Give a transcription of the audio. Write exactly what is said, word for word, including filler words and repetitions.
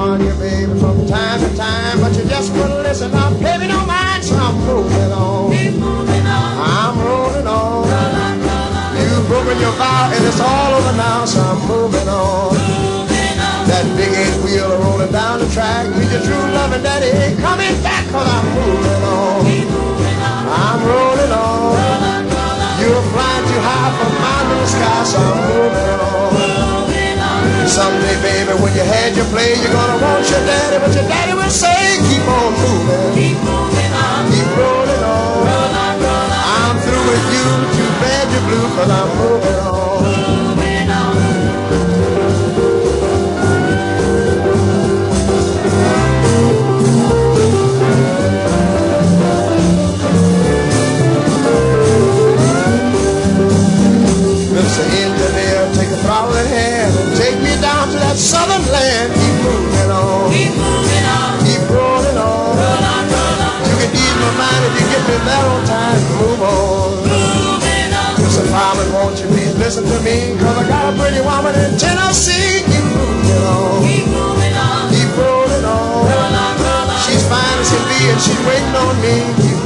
on you, baby, from time to time, but you just wouldn't listen. Now, baby, don't mind, so I'm moving on. Keep moving on. I'm rolling on. Roll on, roll on. You've broken your vow, and it's all over now, so I'm moving on. Moving on. That big eight wheel rolling down the track, need your true love, and daddy ain't coming back, cause I'm moving on. Keep moving on. I'm rolling on. Roll on, roll on. You're flying too high for my little sky, so I'm moving on. Moving on. Someday, baby, when you had your play, you're gonna want your daddy, but your daddy will say, keep on moving. Keep moving on. Keep rolling on. Roll on, roll on. I'm through with you, too bad you're blue, cause I'm moving on. Moving on. Mister Engineer, take a throttle in hand and take me down to that southern land. Keep moving on. Keep moving on. Keep rolling on. Roll on, roll on. You can ease my mind if you get me there on time. Move on. Moving on. Mister Fireman, won't you please listen to me? Cause I got a pretty woman in Tennessee. Keep moving on. Keep moving on. Keep rolling on. Roll on, roll on. She's fine as can be and she's waiting on me. Keep